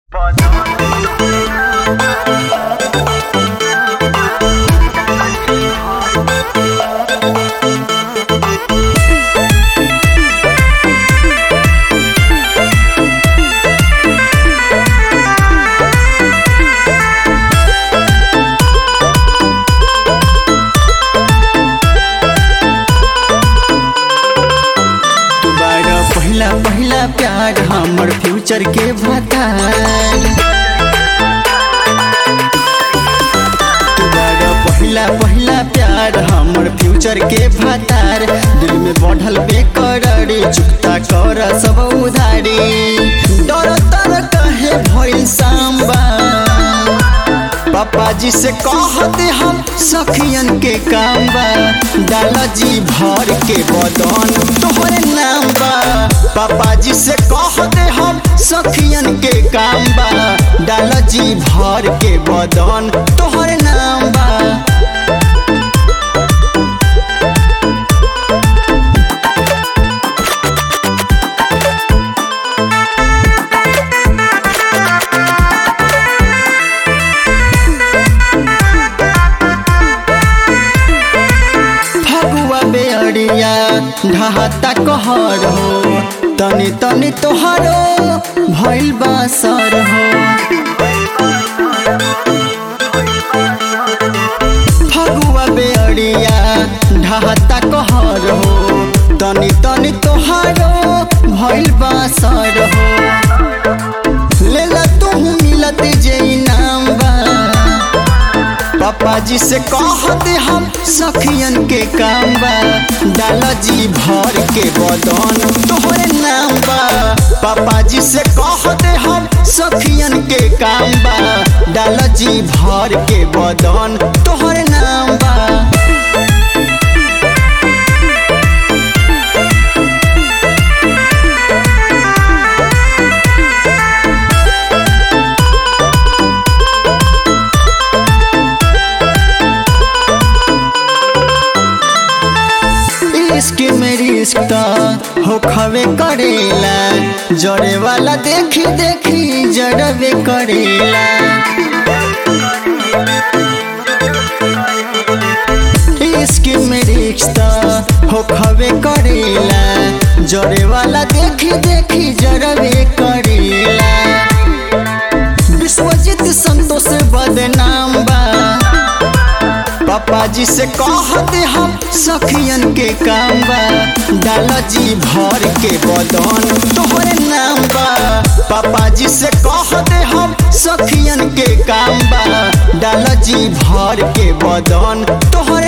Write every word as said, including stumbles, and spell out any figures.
पहिला पहिला प्यार हमर फ्यूचर के भतार तुम्हारा पहिला पहिला प्यार हमर फ्यूचर के भतार दिल में बढ़ल बेकरारी चुकता कर सब उधारी डर तर कहे भइल सांबा पापा जी से कहते हम सखियन के काम बा डाला जी भर के बदन तोहरे नाम बा पापा जी से कहते हम सखियन के काम बा डाला जी भर के बदन तोहरे नाम बा। बेअरिया ढहाता कहर हो तनी तनी तोहरो भइल बासर हो फगुआ बेअरिया ढहाता कहर हो तनी तनी तोहरो भइल बासर हो लेला तू मिलत जे नाम बा पापा जी से कहते हम सखियन के काम बा डाला जी भर के बदन तोहरे नाम बा पापा जी से कहते हम सखियन के काम बा डाला जी भर के बदन तोहरे नाम बा। इश्क मेरी इश्क हो खवे करेला जड़े वाला देखी देखी जड़वे करेला इश्क मेरी इश्क हो खवे करेला जड़े वाला देखी देखी जड़वे करेला विश्वजीत संतोष बदनाम बा पापा जी से कहते हम सखियन के काम बा डाला जी भर के बदन तोहरे नाम बा पापा जी से कहते हम सखियन के काम बा डाला जी भर के बदन तोहरे